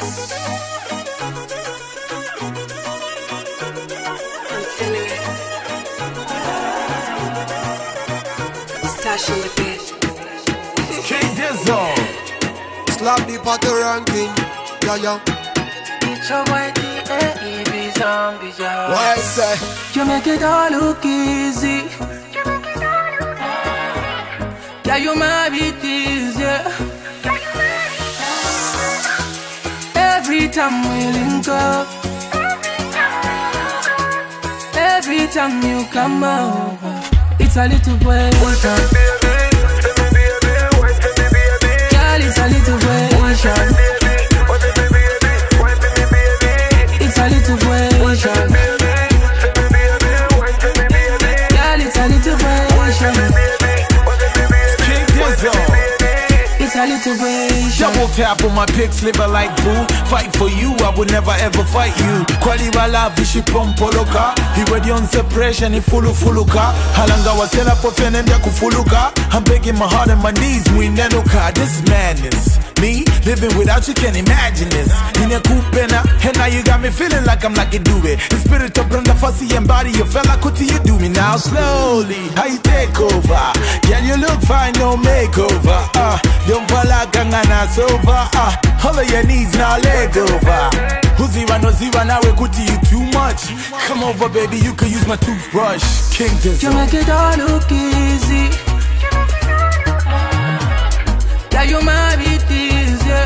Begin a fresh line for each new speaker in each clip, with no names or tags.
Stash on the bed.
King Dizzle.
Slap the party ranking. Yeah, yeah.
It's your white D.A.E.B. zombie, yeah.
What I say?
You make it all look easy. Yeah, you might be easier. Every time we link up, every time you come over, it's a little boy. Girl, it's a little boy. It's a little boy. Girl, it's a little boy.
King Dizzle.
It's a little boy.
Double tap on my pics, liver like boo. Fight for you, I would never ever fight you. Kwali wala vishi pompoloka. Iwe onse pressure ni fuluka. Halanga wasela pofene ndia kufuluka. I'm begging my heart and my knees, muinenuka. This madness, me living without you can't imagine this. Ine kupena, and now you got me feeling like I'm like you do it. The spirit of brenda fussy and body, you fella kuti you do me now slowly. How you take over? Can you look fine, no makeover? Don't fall like gangana sober. All of your needs now leg over. Uziwa no ziwa now we kuti you too much. Come over baby, you can use my toothbrush. King Dizzle.
You make it all look easy. Yeah, you might be easier.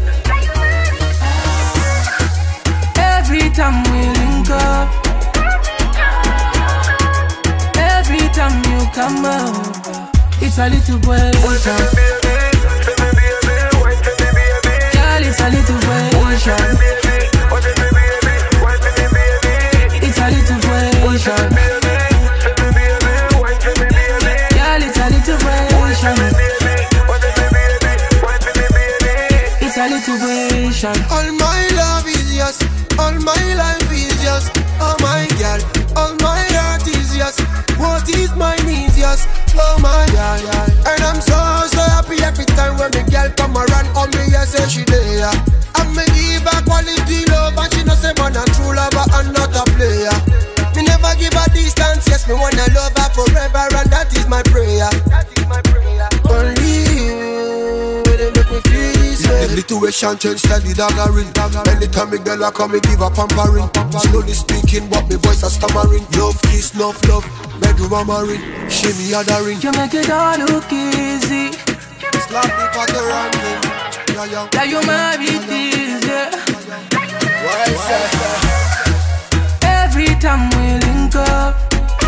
Every time we link up, every time you come over, it's a little boy. Girl, it's a little boy. It's a little boy. Girl, it's a little boy. It's a little situation.
All my love is yours. All my life is yours. Oh my girl. All my heart is yours. What is mine is yours. Oh my girl. And I'm so happy every time when the girl come around. Oh me, yes, say she there. And me give her quality love. And she know say man a true lover and not a player. Me never give her distance. Yes, me wanna love her forever. And that is my prayer. Only you will make me feel safe. The situation change steady daggering. Anytime me girl I come me give her pampering. Slowly speaking but me voice a stammering. Love kiss, love, bedroom hammering. Shimmy othering.
You make it all look easy.
Slap the party ranking.
Yeah, you might be easier.
What I say?
Every time we link up,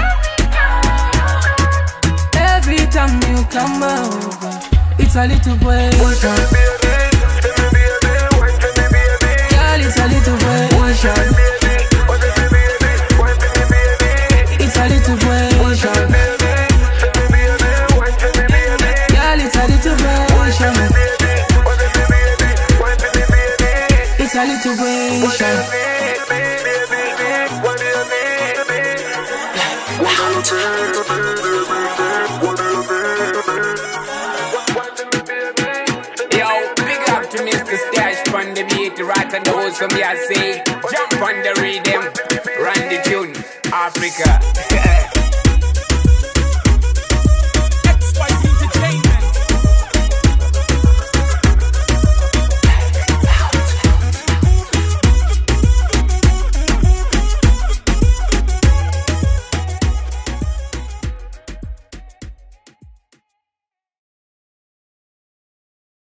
every time you come over, it's a little boy. Girl, it's a little boy. It's a little boy. Girl, it's a little boy. It's a little boy.
Yo, big up to Mr. Stash from the beat, right and those from me I say, jump on the rhythm, run the tune, Africa.